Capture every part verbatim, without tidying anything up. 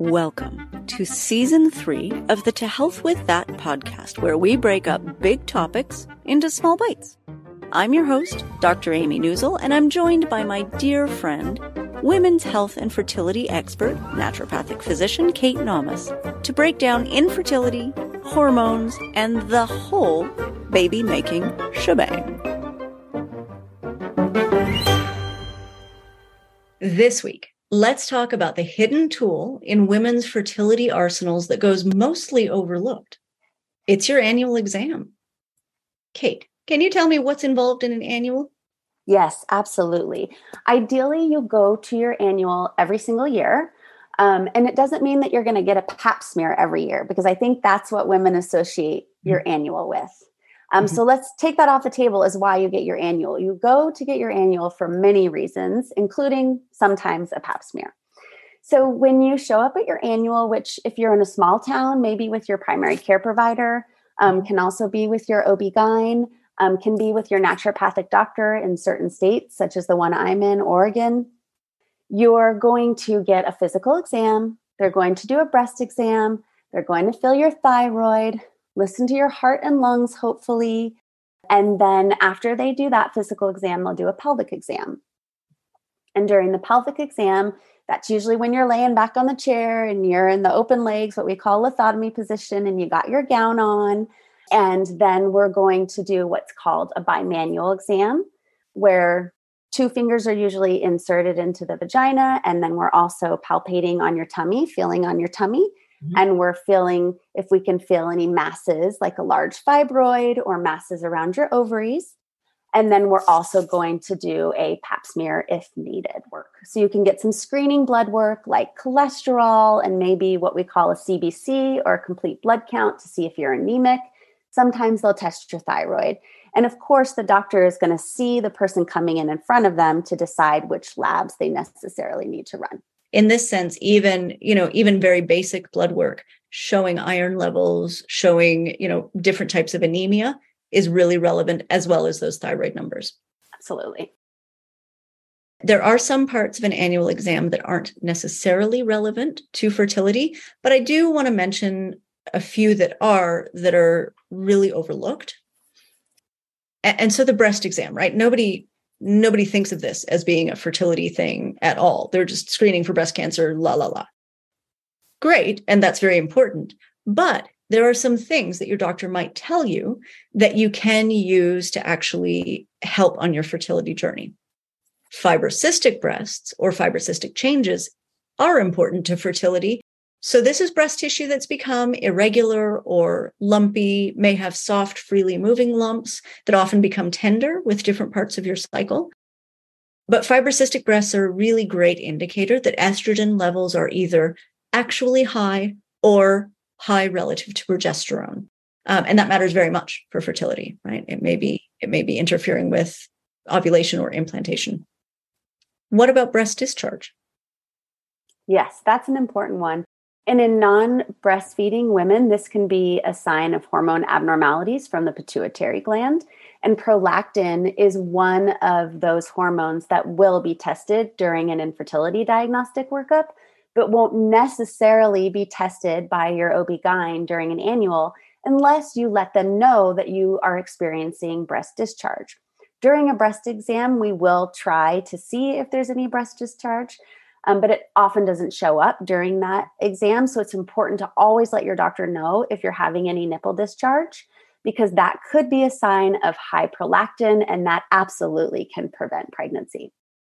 Welcome to Season three of the To Health With That podcast, where we break up big topics into small bites. I'm your host, Doctor Amy Newsel, and I'm joined by my dear friend, women's health and fertility expert, naturopathic physician Kate Namas, to break down infertility, hormones, and the whole baby-making shebang. This week, let's talk about the hidden tool in women's fertility arsenals that goes mostly overlooked. It's your annual exam. Kate, can you tell me what's involved in an annual? Yes, absolutely. Ideally, you go to your annual every single year. Um, and it doesn't mean that you're going to get a pap smear every year, because I think that's what women associate your mm-hmm. annual with. Um, mm-hmm. So let's take that off the table as why you get your annual. You go to get your annual for many reasons, including sometimes a pap smear. So when you show up at your annual, which if you're in a small town, maybe with your primary care provider, um, can also be with your O B G Y N, um, can be with your naturopathic doctor in certain states, such as the one I'm in, Oregon. You're going to get a physical exam. They're going to do a breast exam. They're going to feel your thyroid, listen to your heart and lungs, hopefully. And then after they do that physical exam, they'll do a pelvic exam. And during the pelvic exam, that's usually when you're laying back on the chair and you're in the open legs, what we call lithotomy position, and you got your gown on. And then we're going to do what's called a bimanual exam, where two fingers are usually inserted into the vagina. And then we're also palpating on your tummy, feeling on your tummy. Mm-hmm. And we're feeling if we can feel any masses, like a large fibroid or masses around your ovaries. And then we're also going to do a pap smear if needed work. So you can get some screening blood work like cholesterol and maybe what we call a C B C or a complete blood count to see if you're anemic. Sometimes they'll test your thyroid. And of course, the doctor is going to see the person coming in in front of them to decide which labs they necessarily need to run. In this sense, even, you know, even very basic blood work showing iron levels, showing, you know, different types of anemia is really relevant, as well as those thyroid numbers. Absolutely. There are some parts of an annual exam that aren't necessarily relevant to fertility, but I do want to mention a few that are, that are really overlooked. And so the breast exam, right? Nobody Nobody thinks of this as being a fertility thing at all. They're just screening for breast cancer, la, la, la. Great. And that's very important. But there are some things that your doctor might tell you that you can use to actually help on your fertility journey. Fibrocystic breasts or fibrocystic changes are important to fertility. So this is breast tissue that's become irregular or lumpy, may have soft, freely moving lumps that often become tender with different parts of your cycle. But fibrocystic breasts are a really great indicator that estrogen levels are either actually high or high relative to progesterone. Um, and that matters very much for fertility, right? It may be, it may be interfering with ovulation or implantation. What about breast discharge? Yes, that's an important one. And in non-breastfeeding women, this can be a sign of hormone abnormalities from the pituitary gland. And prolactin is one of those hormones that will be tested during an infertility diagnostic workup, but won't necessarily be tested by your O B G Y N during an annual unless you let them know that you are experiencing breast discharge. During a breast exam, we will try to see if there's any breast discharge. Um, but it often doesn't show up during that exam. So it's important to always let your doctor know if you're having any nipple discharge, because that could be a sign of high prolactin, and that absolutely can prevent pregnancy.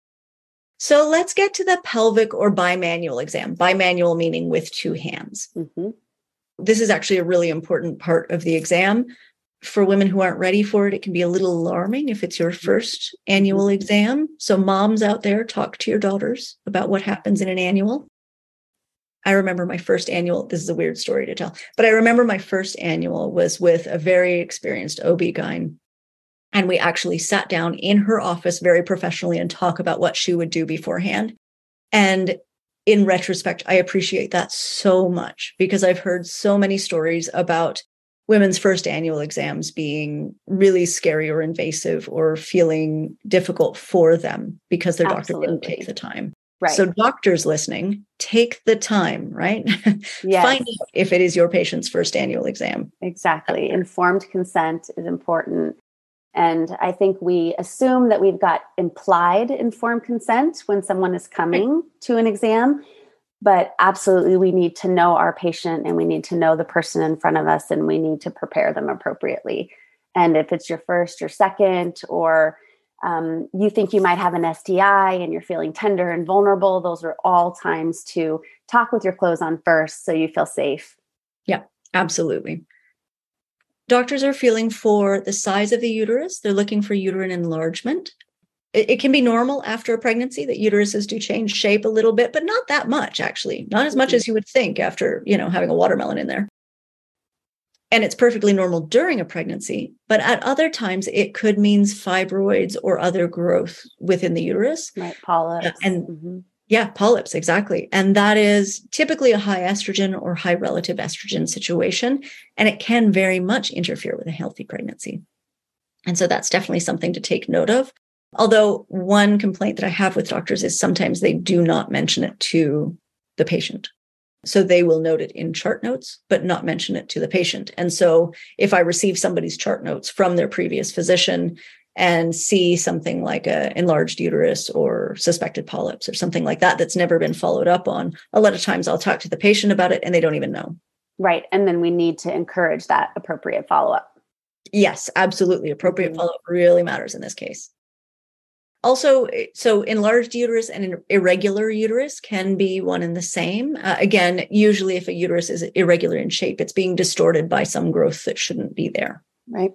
So let's get to the pelvic or bimanual exam. Bimanual meaning with two hands. Mm-hmm. This is actually a really important part of the exam. For women who aren't ready for it, it can be a little alarming if it's your first annual exam. So moms out there, talk to your daughters about what happens in an annual. I remember my first annual, this is a weird story to tell, but I remember my first annual was with a very experienced O B G Y N. And we actually sat down in her office very professionally and talk about what she would do beforehand. And in retrospect, I appreciate that so much, because I've heard so many stories about women's first annual exams being really scary or invasive or feeling difficult for them because their doctor Absolutely. didn't take the time. Right. So doctors listening, take the time, right? Yes. Find out if it is your patient's first annual exam. Exactly. Informed consent is important. And I think we assume that we've got implied informed consent when someone is coming right. to an exam. But absolutely, we need to know our patient and we need to know the person in front of us and we need to prepare them appropriately. And if it's your first or second, or um, you think you might have an S T I and you're feeling tender and vulnerable, those are all times to talk with your clothes on first so you feel safe. Yeah, absolutely. Doctors are feeling for the size of the uterus. They're looking for uterine enlargement. It, it can be normal after a pregnancy that uteruses do change shape a little bit, but not that much, actually. Not as much mm-hmm. as you would think after, you know, having a watermelon in there. And it's perfectly normal during a pregnancy, but at other times it could mean fibroids or other growth within the uterus. Right, polyps. Uh, and mm-hmm. yeah, polyps, exactly. And that is typically a high estrogen or high relative estrogen situation, and it can very much interfere with a healthy pregnancy. And so that's definitely something to take note of. Although one complaint that I have with doctors is sometimes they do not mention it to the patient. So they will note it in chart notes, but not mention it to the patient. And so if I receive somebody's chart notes from their previous physician and see something like a enlarged uterus or suspected polyps or something like that that's never been followed up on, a lot of times I'll talk to the patient about it and they don't even know. Right. And then we need to encourage that appropriate follow-up. Yes, absolutely. Appropriate mm-hmm. follow-up really matters in this case. Also, so enlarged uterus and irregular uterus can be one and the same. Uh, again, usually if a uterus is irregular in shape, it's being distorted by some growth that shouldn't be there. Right.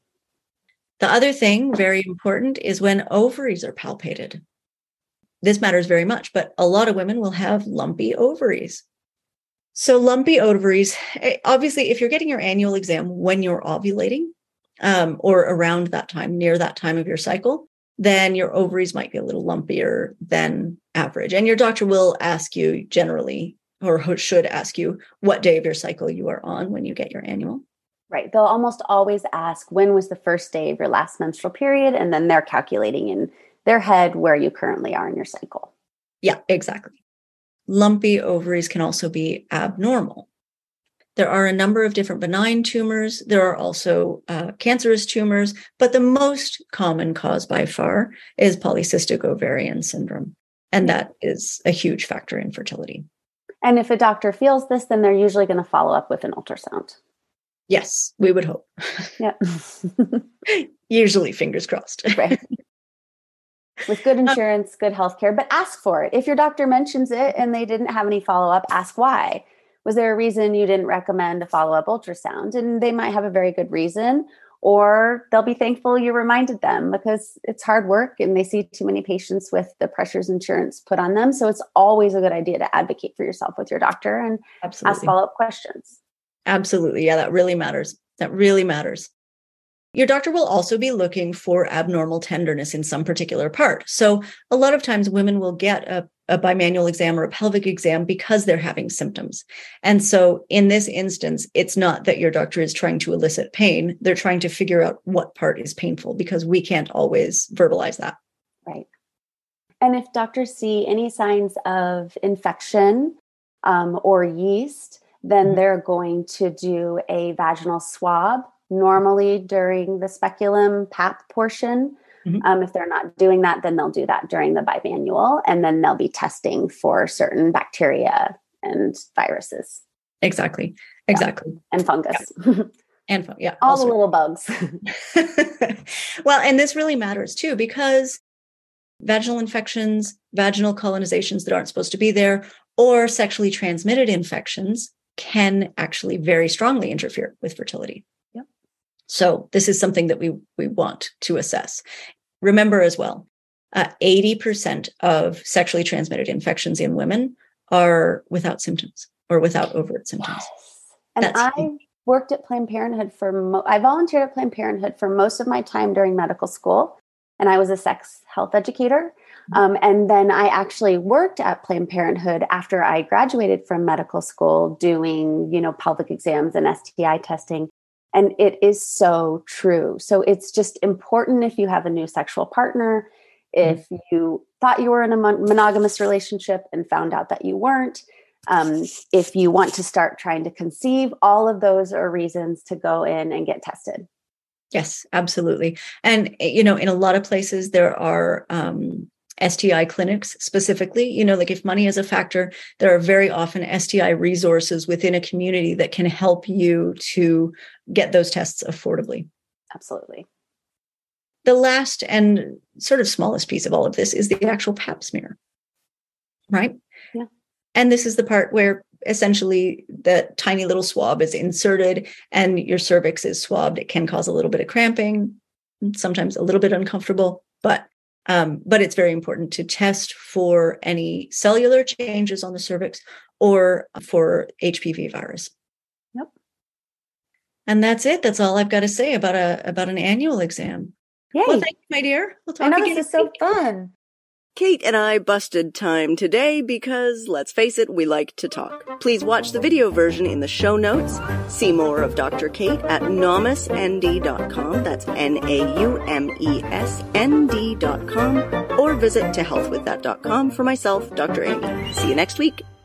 The other thing, very important, is when ovaries are palpated. This matters very much, but a lot of women will have lumpy ovaries. So lumpy ovaries, obviously, if you're getting your annual exam when you're ovulating um, or around that time, near that time of your cycle, then your ovaries might be a little lumpier than average. And your doctor will ask you generally, or should ask you, what day of your cycle you are on when you get your annual. Right. They'll almost always ask, when was the first day of your last menstrual period? And then they're calculating in their head where you currently are in your cycle. Yeah, exactly. Lumpy ovaries can also be abnormal. There are a number of different benign tumors. There are also uh, cancerous tumors, but the most common cause by far is polycystic ovarian syndrome. And that is a huge factor in fertility. And if a doctor feels this, then they're usually going to follow up with an ultrasound. Yes, we would hope. Yeah. Usually, fingers crossed. Right. With good insurance, um, good healthcare, but ask for it. If your doctor mentions it and they didn't have any follow-up, ask why. Was there a reason you didn't recommend a follow-up ultrasound? And they might have a very good reason, or they'll be thankful you reminded them because it's hard work and they see too many patients with the pressures insurance put on them. So it's always a good idea to advocate for yourself with your doctor and Absolutely. Ask follow-up questions. Absolutely. Yeah, that really matters. That really matters. Your doctor will also be looking for abnormal tenderness in some particular part. So a lot of times women will get a, a bimanual exam or a pelvic exam because they're having symptoms. And so in this instance, it's not that your doctor is trying to elicit pain. They're trying to figure out what part is painful because we can't always verbalize that. Right. And if doctors see any signs of infection um, or yeast, then mm-hmm. they're going to do a vaginal swab. Normally during the speculum P A P portion. Mm-hmm. Um, if they're not doing that, then they'll do that during the bimanual, and then they'll be testing for certain bacteria and viruses. Exactly. Exactly. Yeah. And fungus. Yeah. And fun- yeah, all also. The little bugs. Well, and this really matters too, because vaginal infections, vaginal colonizations that aren't supposed to be there, or sexually transmitted infections can actually very strongly interfere with fertility. So this is something that we, we want to assess. Remember as well, uh, eighty percent of sexually transmitted infections in women are without symptoms or without overt symptoms. Yes. And That's I huge. worked at Planned Parenthood for, mo- I volunteered at Planned Parenthood for most of my time during medical school. And I was a sex health educator. Um, and then I actually worked at Planned Parenthood after I graduated from medical school doing, you know, pelvic exams and S T I testing. And it is so true. So it's just important if you have a new sexual partner, if you thought you were in a mon- monogamous relationship and found out that you weren't, um, if you want to start trying to conceive, all of those are reasons to go in and get tested. Yes, absolutely. And, you know, in a lot of places, there are um, S T I clinics specifically, you know, like if money is a factor, there are very often S T I resources within a community that can help you to get those tests affordably. Absolutely. The last and sort of smallest piece of all of this is the actual pap smear, right? Yeah. And this is the part where essentially the tiny little swab is inserted and your cervix is swabbed. It can cause a little bit of cramping, sometimes a little bit uncomfortable, but um, but it's very important to test for any cellular changes on the cervix or for H P V virus. Yep. And that's it. That's all I've got to say about a about an annual exam. Yay. Well, thank you, my dear. We'll talk I know again. this is so fun. Kate and I busted time today because, let's face it, we like to talk. Please watch the video version in the show notes. See more of Doctor Kate at naumus n d dot com. That's N A U M E S N D dot com. Or visit to health with that dot com for myself, Doctor Amy. See you next week.